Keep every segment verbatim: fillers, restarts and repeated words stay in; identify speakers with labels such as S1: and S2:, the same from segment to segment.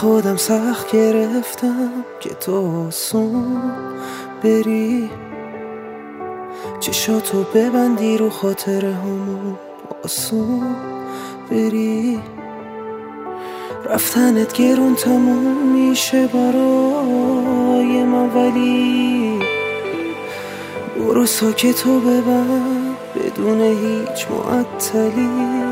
S1: خودم سخت گرفتم که تو آسون بری، چشاتو ببندی رو خاطر همون آسون بری. رفتنت گرون تموم میشه برای من، ولی برو ساکتو ببند بدون هیچ معطلی.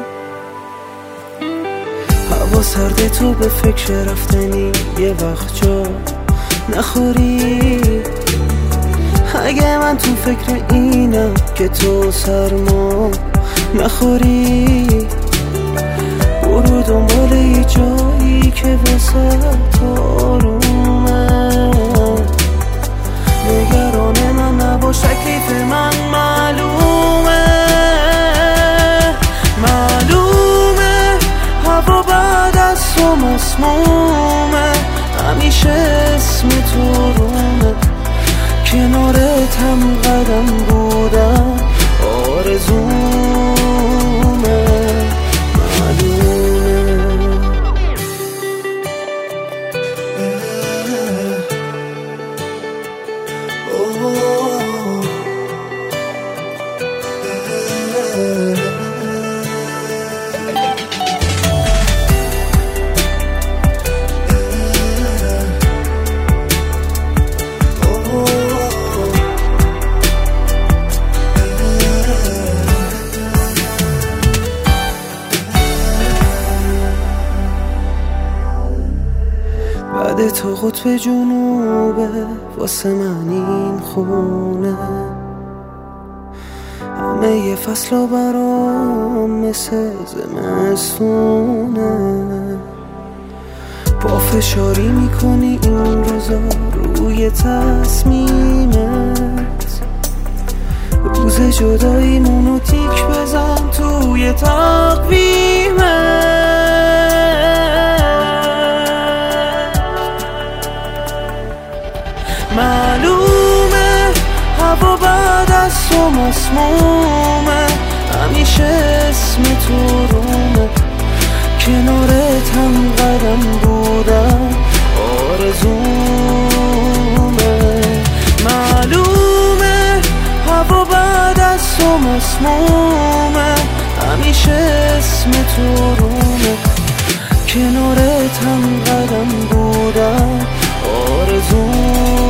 S1: هوا سرده، تو به فکر رفتنی یه وقت جا نخوری. اگه من تو فکر اینم که تو سرما نخوری، برو دنبال یه جایی که وسط آرومه. نگران من نباش، تکلیف من معلومه. معلومه هوا بعد از تو مسمومه، همیشه اسم تو رومه. کنارت هم قدم بودم آرزومه. معلومه بعد تو قطب جنوبه، واسه من این خونه. همه یه فصل برام مثل زمستونه. با فشاری میکنی این روزا روی تصمیمت. روز جدایی مونو تیک بزن توی تقویمت. معلومه هوا بعد از تو مسمومه، همیشه اسم تو رومه. کنارت هم قدم بودم آرزومه. معلومه هوا بعد از تو مسمومه، همیشه اسم تو رومه. کنارت هم قدم بودم آرزومه.